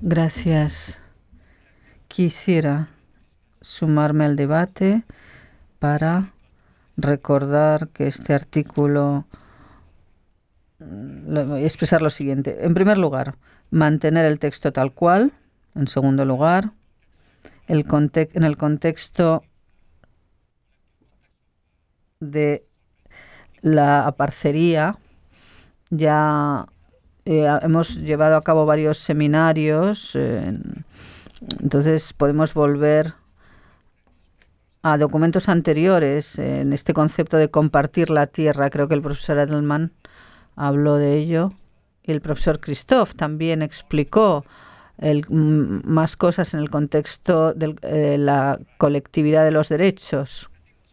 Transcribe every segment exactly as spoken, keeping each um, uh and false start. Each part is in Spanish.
Gracias. Quisiera sumarme al debate para recordar que este artículo lo- voy a expresar lo siguiente. En primer lugar, mantener el texto tal cual. En segundo lugar, el conte- en el contexto de la parcería, ya eh, hemos llevado a cabo varios seminarios, eh, entonces podemos volver a documentos anteriores eh, en este concepto de compartir la tierra. Creo que el profesor Edelman habló de ello y el profesor Christoph también explicó el- m- más cosas en el contexto de la colectividad de los derechos.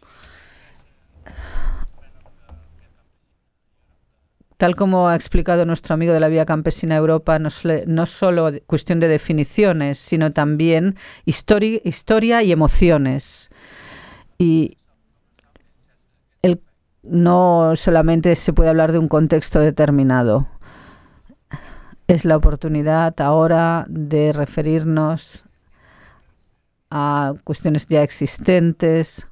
Tal como ha explicado nuestro amigo de la Vía Campesina Europa, no, sole- no solo de- cuestión de definiciones, sino también histori- historia y emociones. Y el- no solamente se puede hablar de un contexto determinado. Es la oportunidad ahora de referirnos a cuestiones ya existentes.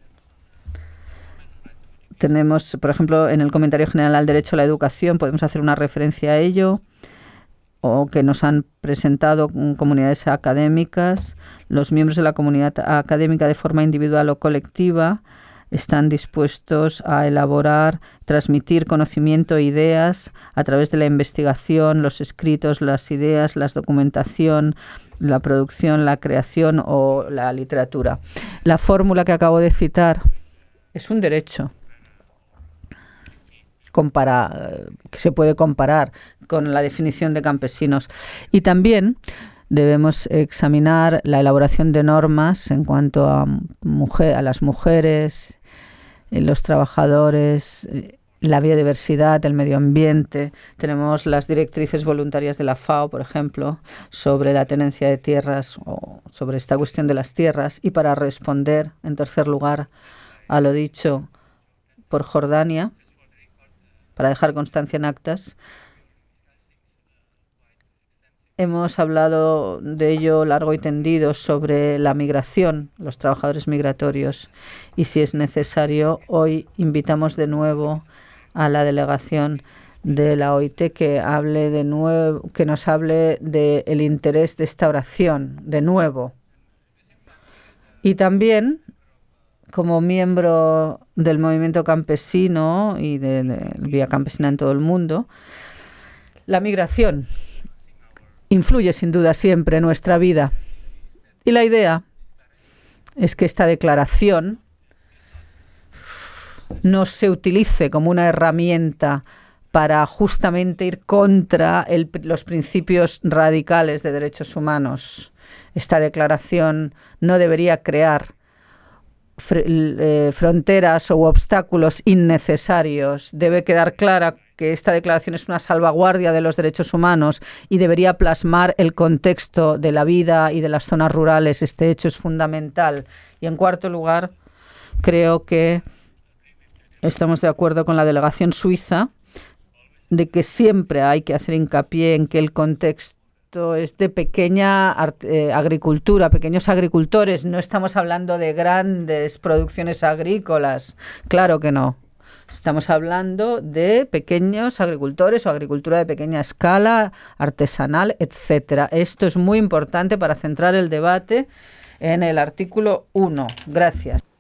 Tenemos, por ejemplo, en el comentario general al derecho a la educación, podemos hacer una referencia a ello, o que nos han presentado comunidades académicas. Los miembros de la comunidad académica, de forma individual o colectiva, están dispuestos a elaborar, transmitir conocimiento e ideas a través de la investigación, los escritos, las ideas, la documentación, la producción, la creación o la literatura. La fórmula que acabo de citar es un derecho compara, que se puede comparar con la definición de campesinos. Y también debemos examinar la elaboración de normas en cuanto a, mujer, a las mujeres, los trabajadores, la biodiversidad, el medio ambiente. Tenemos las directrices voluntarias de la FAO, por ejemplo, sobre la tenencia de tierras o sobre esta cuestión de las tierras. Y para responder, en tercer lugar, a lo dicho por Jordania, para dejar constancia en actas, hemos hablado de ello largo y tendido sobre la migración, los trabajadores migratorios, y si es necesario, hoy invitamos de nuevo a la delegación de la O I T que hable de nuevo, que nos hable del interés de esta oración, de nuevo. Y también, como miembro del movimiento campesino y de, de Vía Campesina en todo el mundo, la migración influye sin duda siempre en nuestra vida. Y la idea es que esta declaración no se utilice como una herramienta para justamente ir contra el, los principios radicales de derechos humanos. Esta declaración no debería crear fr eh, fronteras o obstáculos innecesarios. Debe quedar clara que esta declaración es una salvaguardia de los derechos humanos y debería plasmar el contexto de la vida y de las zonas rurales. Este hecho es fundamental. Y en cuarto lugar, creo que estamos de acuerdo con la delegación suiza de que siempre hay que hacer hincapié en que el contexto es de pequeña eh, agricultura, pequeños agricultores. No estamos hablando de grandes producciones agrícolas. Claro que no. Estamos hablando de pequeños agricultores o agricultura de pequeña escala, artesanal, etcétera. Esto es muy importante para centrar el debate en el artículo uno. Gracias.